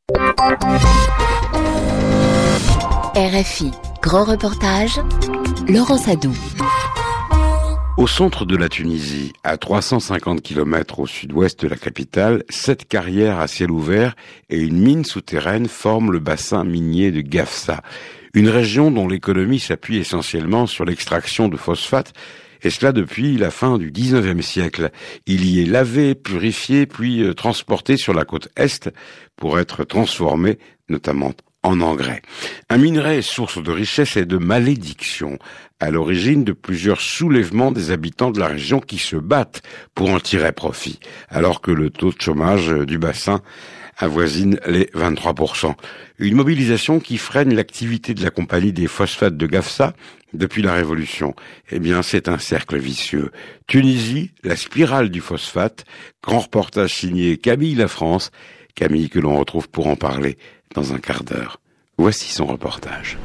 RFI, grand reportage, Laurence Adou. Au centre de la Tunisie, à 350 km au sud-ouest de la capitale, 7 carrières à ciel ouvert et une mine souterraine forment le bassin minier de Gafsa, une région dont l'économie s'appuie essentiellement sur l'extraction de phosphate, et cela depuis la fin du 19e siècle. Il y est lavé, purifié, puis transporté sur la côte est pour être transformé, notamment en engrais. Un minerai source de richesse et de malédiction, à l'origine de plusieurs soulèvements des habitants de la région qui se battent pour en tirer profit, alors que le taux de chômage du bassin avoisine les 23%. Une mobilisation qui freine l'activité de la compagnie des phosphates de Gafsa depuis la Révolution. Eh bien, c'est un cercle vicieux. Tunisie, la spirale du phosphate, grand reportage signé Camille Lafrance, Camille que l'on retrouve pour en parler dans un quart d'heure. Voici son reportage.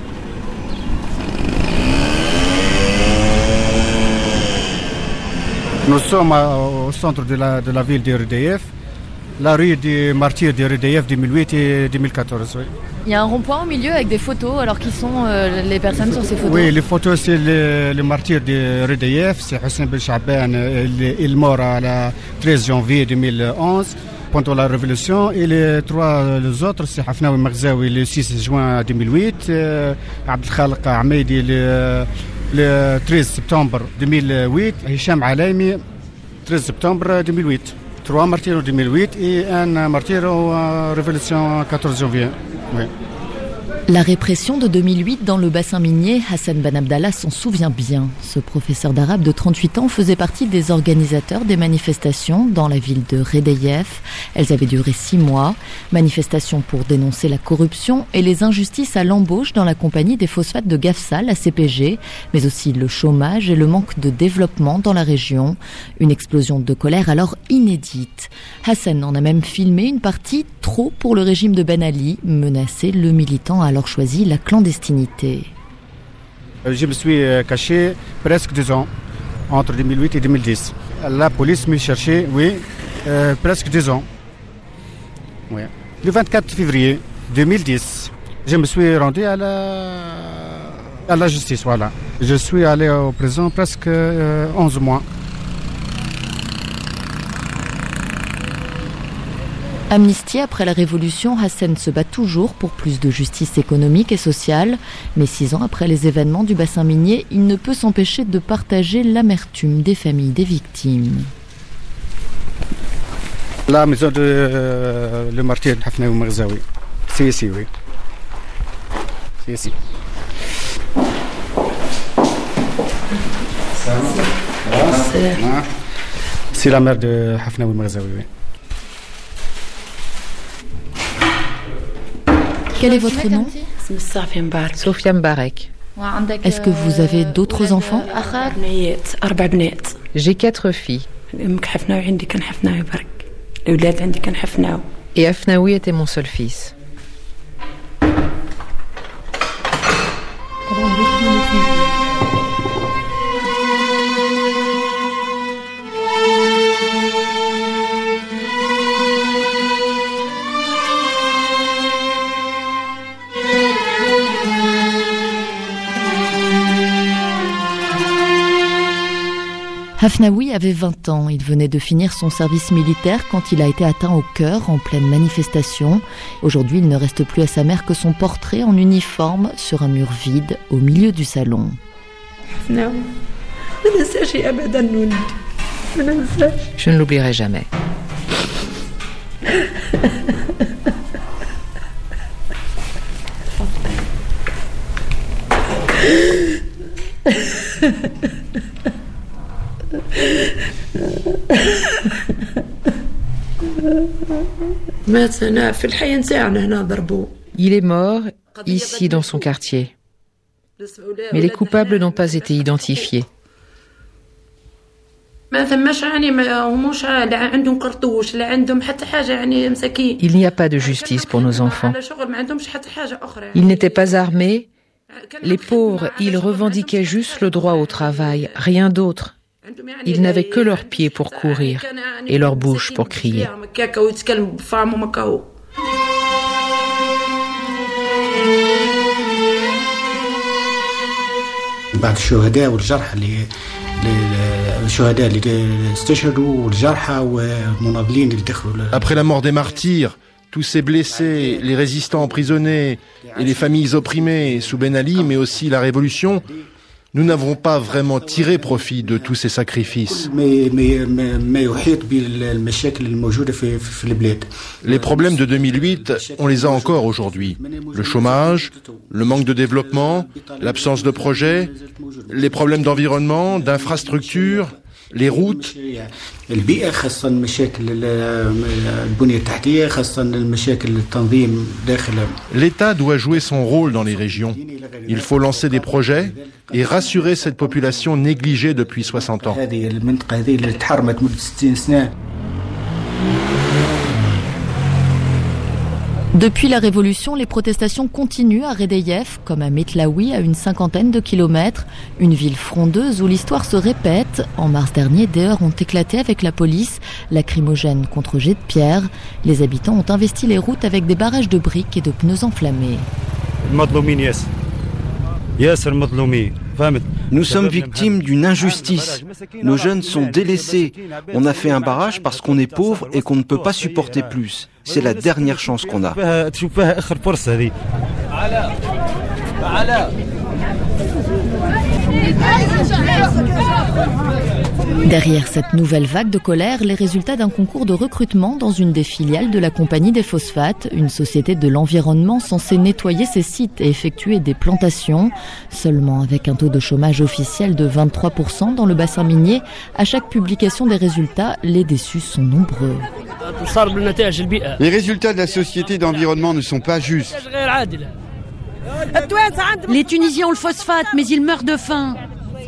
Nous sommes au centre de la ville de RDF, la rue des martyrs de RDF 2008 et 2014. Oui. Il y a un rond-point au milieu avec des photos, alors qui sont les personnes sur ces photos? Oui, les photos, c'est les martyrs de RDF, c'est Hussein Ben Chaban, il est mort le 13 janvier 2011. Pendant la Révolution, et les autres, c'est Hafnaoui Maghzaoui le 6 juin 2008, Abdel Khalq Ahmedi le 13 septembre 2008, Hicham Alaimi 13 septembre 2008. 3 martyrs en 2008 et un martyr en Révolution 14 janvier. Oui. La répression de 2008 dans le bassin minier, Hassan Ben Abdallah s'en souvient bien. Ce professeur d'arabe de 38 ans faisait partie des organisateurs des manifestations dans la ville de Redeyef. Elles avaient duré 6 mois. Manifestations pour dénoncer la corruption et les injustices à l'embauche dans la compagnie des phosphates de Gafsa, la CPG, mais aussi le chômage et le manque de développement dans la région. Une explosion de colère alors inédite. Hassan en a même filmé une partie trop pour le régime de Ben Ali, menacé le militant a alors choisi la clandestinité. Je me suis caché presque 2 ans, entre 2008 et 2010. La police me cherchait, oui, presque 2 ans. Oui. Le 24 février 2010, je me suis rendu à la justice, voilà. Je suis allé au prison presque 11 mois. Amnistié après la Révolution, Hassan se bat toujours pour plus de justice économique et sociale. Mais 6 ans après les événements du bassin minier, il ne peut s'empêcher de partager l'amertume des familles des victimes. La maison de le martyr Hafnaoui Maghzaoui, c'est ici, oui. C'est ici. C'est la mère de Hafnaoui Maghzaoui, oui. Quel est votre nom? Sofia Mbarek. Est-ce que vous avez d'autres enfants? J'ai 4 filles. Et Hafnaoui était mon seul fils. Hafnaoui avait 20 ans. Il venait de finir son service militaire quand il a été atteint au cœur en pleine manifestation. Aujourd'hui, il ne reste plus à sa mère que son portrait en uniforme sur un mur vide au milieu du salon. Je ne l'oublierai jamais. Il est mort ici dans son quartier. Mais les coupables n'ont pas été identifiés. Il n'y a pas de justice pour nos enfants. Ils n'étaient pas armés. Les pauvres, ils revendiquaient juste le droit au travail, rien d'autre. Ils n'avaient que leurs pieds pour courir et leur bouche pour crier. Après la mort des martyrs, tous ces blessés, les résistants emprisonnés et les familles opprimées sous Ben Ali, mais aussi la révolution, nous n'avons pas vraiment tiré profit de tous ces sacrifices. Les problèmes de 2008, on les a encore aujourd'hui. Le chômage, le manque de développement, l'absence de projets, les problèmes d'environnement, d'infrastructures, les routes. L'État doit jouer son rôle dans les régions. Il faut lancer des projets et rassurer cette population négligée depuis 60 ans. Depuis la Révolution, les protestations continuent à Redeïev, comme à Metlaoui, à une 50aine de kilomètres. Une ville frondeuse où l'histoire se répète. En mars dernier, des heurts ont éclaté avec la police, lacrymogènes contre jets de pierre. Les habitants ont investi les routes avec des barrages de briques et de pneus enflammés. Nous sommes victimes d'une injustice. Nos jeunes sont délaissés. On a fait un barrage parce qu'on est pauvre et qu'on ne peut pas supporter plus. C'est la dernière chance qu'on a. Derrière cette nouvelle vague de colère, les résultats d'un concours de recrutement dans une des filiales de la Compagnie des Phosphates, une société de l'environnement censée nettoyer ses sites et effectuer des plantations. Seulement avec un taux de chômage officiel de 23% dans le bassin minier, à chaque publication des résultats, les déçus sont nombreux. Les résultats de la société d'environnement ne sont pas justes. Les Tunisiens ont le phosphate, mais ils meurent de faim.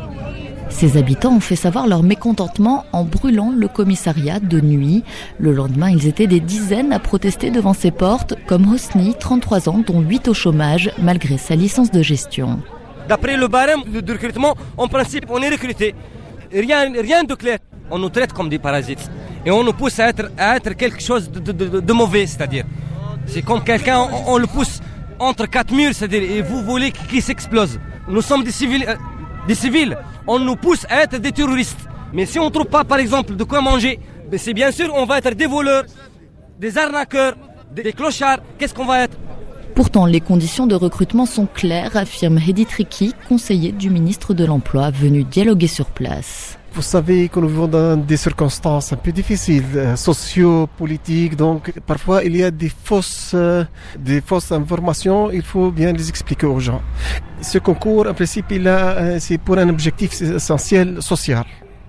Ces habitants ont fait savoir leur mécontentement en brûlant le commissariat de nuit. Le lendemain, ils étaient des dizaines à protester devant ses portes, comme Hosni, 33 ans, dont 8 au chômage, malgré sa licence de gestion. D'après le barème de recrutement, en principe, on est recruté. Rien de clair. On nous traite comme des parasites. Et on nous pousse à être quelque chose de mauvais, c'est-à-dire. C'est comme quelqu'un, on le pousse entre quatre murs, c'est-à-dire, et vous voulez qu'il s'explose. Nous sommes des civils. On nous pousse à être des terroristes. Mais si on ne trouve pas, par exemple, de quoi manger, ben c'est bien sûr, on va être des voleurs, des arnaqueurs, des clochards. Qu'est-ce qu'on va être ? Pourtant, les conditions de recrutement sont claires, affirme Hedi Triki, conseiller du ministre de l'Emploi, venu dialoguer sur place. Vous savez que nous vivons dans des circonstances un peu difficiles, socio-politiques, donc parfois il y a des fausses informations, il faut bien les expliquer aux gens. Ce concours, en principe, c'est pour un objectif essentiel social.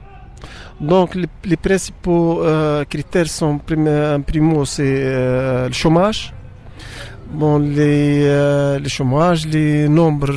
Donc les principaux critères sont, primo, c'est le chômage. Bon, le chômage, les nombres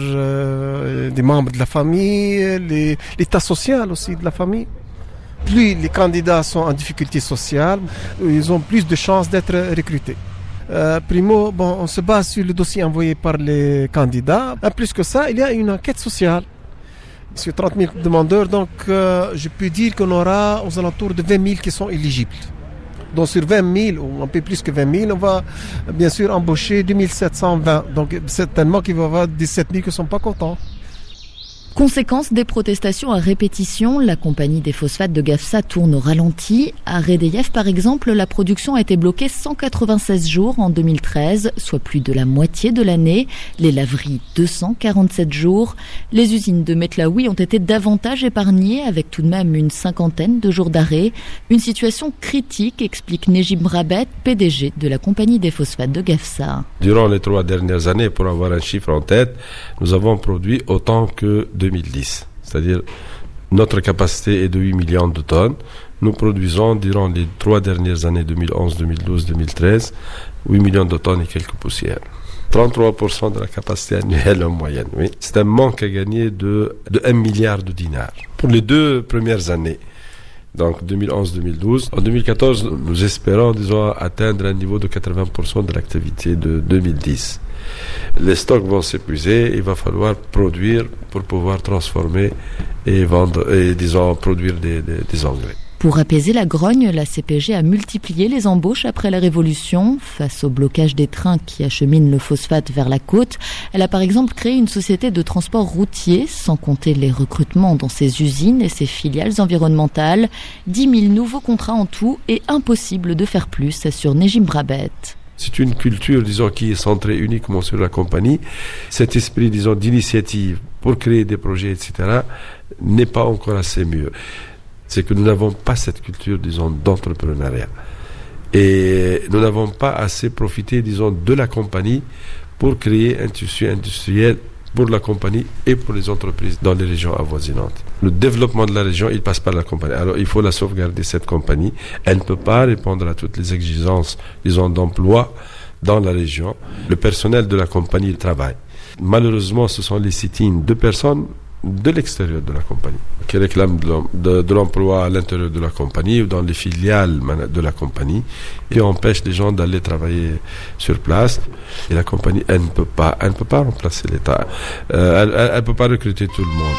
des membres de la famille, l'état social aussi de la famille. Plus les candidats sont en difficulté sociale, ils ont plus de chances d'être recrutés. Primo, on se base sur le dossier envoyé par les candidats. Plus que ça, il y a une enquête sociale. Sur 30 000 demandeurs, donc je peux dire qu'on aura aux alentours de 20 000 qui sont éligibles. Donc sur 20 000, ou un peu plus que 20 000, on va bien sûr embaucher 2720. Donc certainement qu'il va y avoir 17 000 qui ne sont pas contents. Conséquence des protestations à répétition, la compagnie des phosphates de Gafsa tourne au ralenti. À Redeïev, par exemple, la production a été bloquée 196 jours en 2013, soit plus de la moitié de l'année. Les laveries, 247 jours. Les usines de Metlaoui ont été davantage épargnées, avec tout de même une 50aine de jours d'arrêt. Une situation critique, explique Nejib Mrabet, PDG de la compagnie des phosphates de Gafsa. Durant les 3 dernières années, pour avoir un chiffre en tête, nous avons produit autant que 2010. C'est-à-dire, notre capacité est de 8 millions de tonnes. Nous produisons, durant les 3 dernières années, 2011, 2012, 2013, 8 millions de tonnes et quelques poussières. 33% de la capacité annuelle en moyenne, oui. C'est un manque à gagner de 1 milliard de dinars. Pour les 2 premières années, donc 2011-2012. En 2014, nous espérons, atteindre un niveau de 80% de l'activité de 2010. Les stocks vont s'épuiser, il va falloir produire pour pouvoir transformer et vendre et produire des engrais. Pour apaiser la grogne, la CPG a multiplié les embauches après la Révolution. Face au blocage des trains qui acheminent le phosphate vers la côte, elle a par exemple créé une société de transport routier, sans compter les recrutements dans ses usines et ses filiales environnementales. 10 000 nouveaux contrats en tout et impossible de faire plus, assure Nejim Brabet. C'est une culture, disons, qui est centrée uniquement sur la compagnie. Cet esprit, disons, d'initiative pour créer des projets, etc., n'est pas encore assez mieux. C'est que nous n'avons pas cette culture, disons, d'entrepreneuriat. Et nous n'avons pas assez profité, disons, de la compagnie pour créer un tissu industriel pour la compagnie et pour les entreprises dans les régions avoisinantes. Le développement de la région, il passe par la compagnie. Alors, il faut la sauvegarder, cette compagnie. Elle ne peut pas répondre à toutes les exigences, disons, d'emploi dans la région. Le personnel de la compagnie, il travaille. Malheureusement, ce sont les sit-ins de personnes de l'extérieur de la compagnie qui réclament de l'emploi à l'intérieur de la compagnie ou dans les filiales de la compagnie et empêchent les gens d'aller travailler sur place. Et la compagnie, elle ne peut pas remplacer l'État. Elle ne peut pas recruter tout le monde.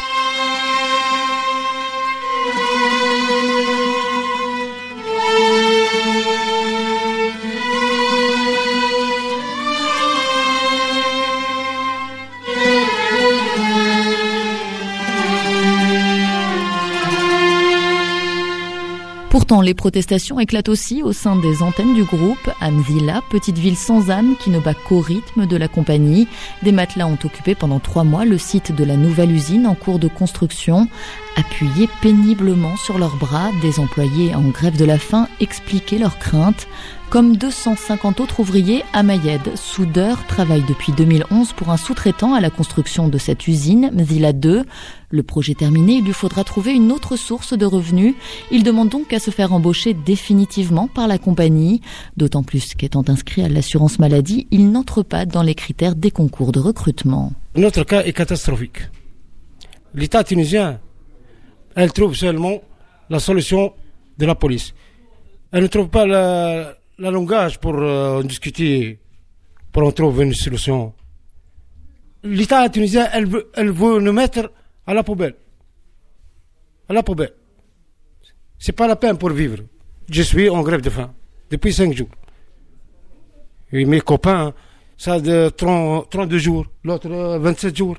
Pourtant, les protestations éclatent aussi au sein des antennes du groupe. À Mzila, petite ville sans âme qui ne bat qu'au rythme de la compagnie. Des matelas ont occupé pendant 3 mois le site de la nouvelle usine en cours de construction. Appuyés péniblement sur leurs bras, des employés en grève de la faim expliquaient leurs craintes. Comme 250 autres ouvriers, Amayed, soudeur, travaille depuis 2011 pour un sous-traitant à la construction de cette usine, Mzila 2. Le projet terminé, il lui faudra trouver une autre source de revenus. Il demande donc à se faire embaucher définitivement par la compagnie. D'autant plus qu'étant inscrit à l'assurance maladie, il n'entre pas dans les critères des concours de recrutement. Notre cas est catastrophique. L'État tunisien, elle trouve seulement la solution de la police. Elle ne trouve pas la langage pour discuter, pour en trouver une solution. L'État tunisien, elle veut nous mettre à la poubelle. À la poubelle. C'est pas la peine pour vivre. Je suis en grève de faim depuis 5 jours. Et mes copains, ça de 32 jours, l'autre 27 jours.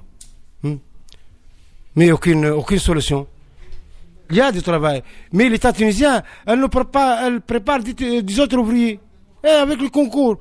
Mais aucune solution. Il y a du travail. Mais l'État tunisien, elle prépare des autres ouvriers. Et avec le concours,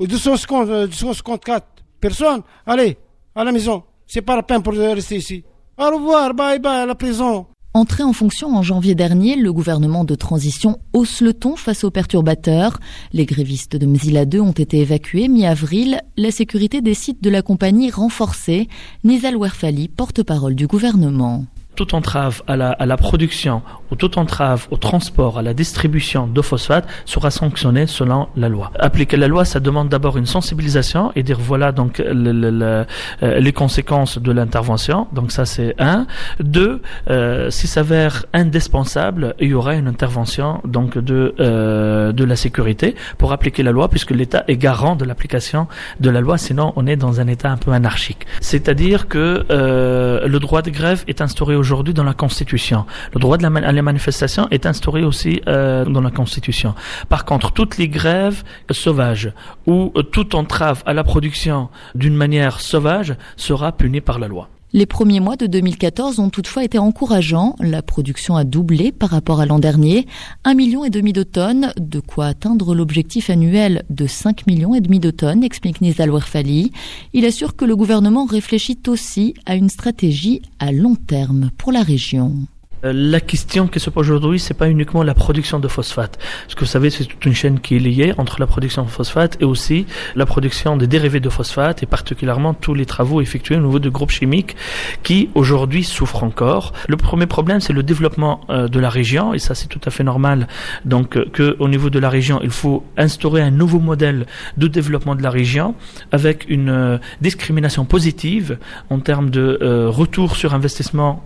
254 personnes, allez, à la maison. C'est pas la peine pour rester ici. Au revoir, bye bye à la prison. Entré en fonction en janvier dernier, le gouvernement de transition hausse le ton face aux perturbateurs. Les grévistes de Mzila 2 ont été évacués mi-avril. La sécurité des sites de la compagnie renforcée. Nizal Werfali, porte-parole du gouvernement. Toute entrave à la production ou toute entrave au transport, à la distribution de phosphate sera sanctionnée selon la loi. Appliquer la loi, ça demande d'abord une sensibilisation et dire voilà donc les conséquences de l'intervention. Donc ça c'est 1. 2, s'il s'avère indispensable, il y aura une intervention donc de la sécurité pour appliquer la loi, puisque l'État est garant de l'application de la loi. Sinon, on est dans un État un peu anarchique. C'est-à-dire que le droit de grève est instauré aujourd'hui dans la Constitution. Le droit à la manifestation est instauré aussi dans la Constitution. Par contre, toutes les grèves sauvages ou toute entrave à la production d'une manière sauvage sera punie par la loi. Les premiers mois de 2014 ont toutefois été encourageants. La production a doublé par rapport à l'an dernier. 1,5 million de tonnes, de quoi atteindre l'objectif annuel de 5,5 millions de tonnes, explique Nizal Werfali. Il assure que le gouvernement réfléchit aussi à une stratégie à long terme pour la région. La question qui se pose aujourd'hui, c'est pas uniquement la production de phosphate. Parce que vous savez, c'est toute une chaîne qui est liée entre la production de phosphate et aussi la production des dérivés de phosphate et particulièrement tous les travaux effectués au niveau de groupes chimiques qui aujourd'hui souffrent encore. Le premier problème, c'est le développement de la région et ça c'est tout à fait normal. Donc que au niveau de la région, il faut instaurer un nouveau modèle de développement de la région avec une discrimination positive en termes de retour sur investissement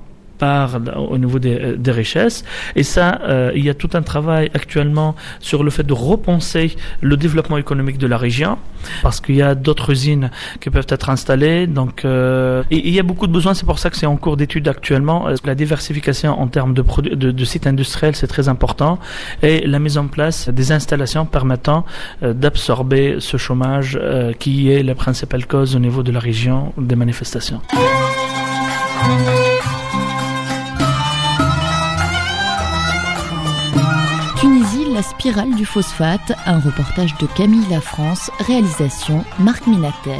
part au niveau des richesses. Et ça, il y a tout un travail actuellement sur le fait de repenser le développement économique de la région, parce qu'il y a d'autres usines qui peuvent être installées. Donc, et il y a beaucoup de besoins. C'est pour ça que c'est en cours d'étude actuellement. La diversification en termes de sites industriels, c'est très important, et la mise en place des installations permettant d'absorber ce chômage qui est la principale cause au niveau de la région des manifestations. Tunisie, la spirale du phosphate, un reportage de Camille Lafrance, réalisation Marc Minatel.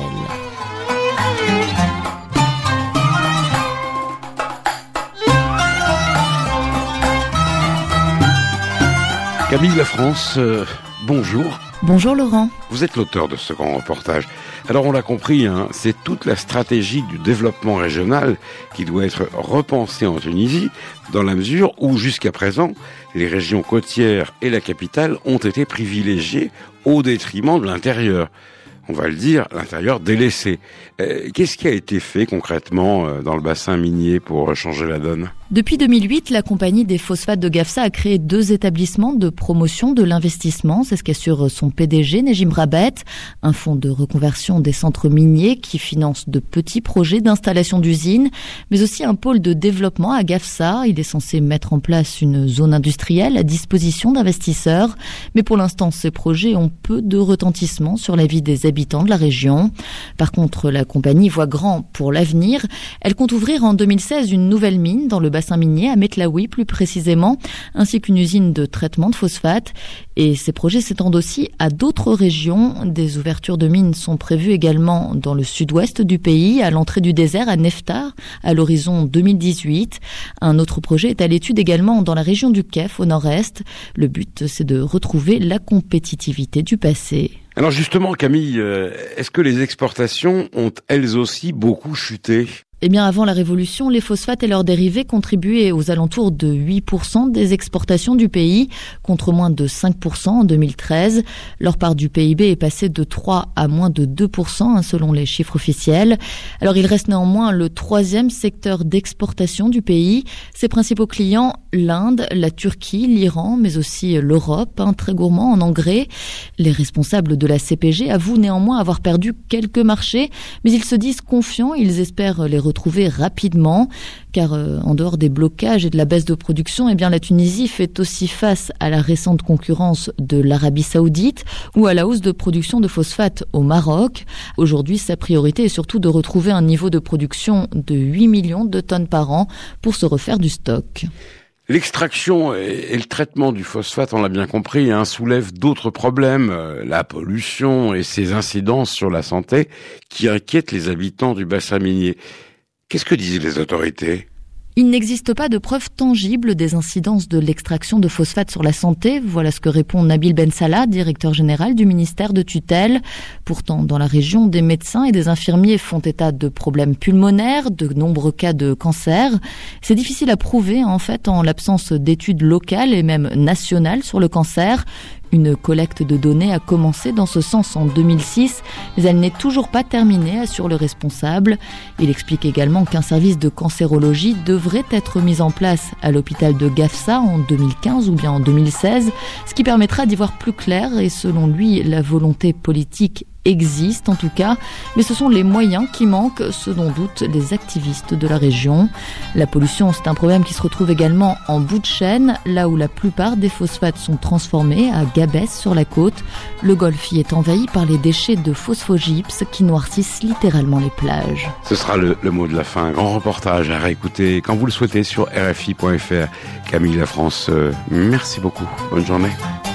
Camille Lafrance, bonjour. Bonjour Laurent. Vous êtes l'auteur de ce grand reportage. Alors on l'a compris, c'est toute la stratégie du développement régional qui doit être repensée en Tunisie, dans la mesure où jusqu'à présent, les régions côtières et la capitale ont été privilégiées au détriment de l'intérieur. On va le dire, l'intérieur délaissé. Qu'est-ce qui a été fait concrètement dans le bassin minier pour changer la donne ? Depuis 2008, la compagnie des phosphates de Gafsa a créé 2 établissements de promotion de l'investissement. C'est ce qu'assure son PDG, Nejim Rabet, un fonds de reconversion des centres miniers qui finance de petits projets d'installation d'usines, mais aussi un pôle de développement à Gafsa. Il est censé mettre en place une zone industrielle à disposition d'investisseurs. Mais pour l'instant, ces projets ont peu de retentissement sur la vie des habitants de la région. Par contre, la compagnie voit grand pour l'avenir. Elle compte ouvrir en 2016 une nouvelle mine dans le bassin minier à Metlaoui plus précisément, ainsi qu'une usine de traitement de phosphate. Et ces projets s'étendent aussi à d'autres régions. Des ouvertures de mines sont prévues également dans le sud-ouest du pays, à l'entrée du désert, à Neftar, à l'horizon 2018. Un autre projet est à l'étude également dans la région du Kef, au nord-est. Le but, c'est de retrouver la compétitivité du passé. Alors justement, Camille, est-ce que les exportations ont elles aussi beaucoup chuté ? Eh bien, avant la Révolution, les phosphates et leurs dérivés contribuaient aux alentours de 8% des exportations du pays, contre moins de 5% en 2013. Leur part du PIB est passée de 3 à moins de 2%, selon les chiffres officiels. Alors, il reste néanmoins le 3e secteur d'exportation du pays. Ses principaux clients, l'Inde, la Turquie, l'Iran, mais aussi l'Europe, très gourmand en engrais. Les responsables de la CPG avouent néanmoins avoir perdu quelques marchés, mais ils se disent confiants, ils espèrent les retrouver rapidement, car en dehors des blocages et de la baisse de production, eh bien la Tunisie fait aussi face à la récente concurrence de l'Arabie Saoudite ou à la hausse de production de phosphate au Maroc. Aujourd'hui, sa priorité est surtout de retrouver un niveau de production de 8 millions de tonnes par an pour se refaire du stock. L'extraction et le traitement du phosphate, on l'a bien compris, soulèvent d'autres problèmes, la pollution et ses incidences sur la santé qui inquiètent les habitants du bassin minier. Qu'est-ce que disent les autorités ? Il n'existe pas de preuves tangibles des incidences de l'extraction de phosphate sur la santé. Voilà ce que répond Nabil Ben Salah, directeur général du ministère de tutelle. Pourtant, dans la région, des médecins et des infirmiers font état de problèmes pulmonaires, de nombreux cas de cancer. C'est difficile à prouver, en fait, en l'absence d'études locales et même nationales sur le cancer. Une collecte de données a commencé dans ce sens en 2006, mais elle n'est toujours pas terminée, assure le responsable. Il explique également qu'un service de cancérologie devrait être mis en place à l'hôpital de Gafsa en 2015 ou bien en 2016, ce qui permettra d'y voir plus clair et selon lui, la volonté politique existe en tout cas, mais ce sont les moyens qui manquent, ce dont doutent les activistes de la région. La pollution, c'est un problème qui se retrouve également en bout de chaîne, là où la plupart des phosphates sont transformés, à Gabès sur la côte. Le golfe y est envahi par les déchets de phosphogypse qui noircissent littéralement les plages. Ce sera le mot de la fin. Un grand reportage à réécouter quand vous le souhaitez sur RFI.fr. Camille Lafrance, merci beaucoup. Bonne journée.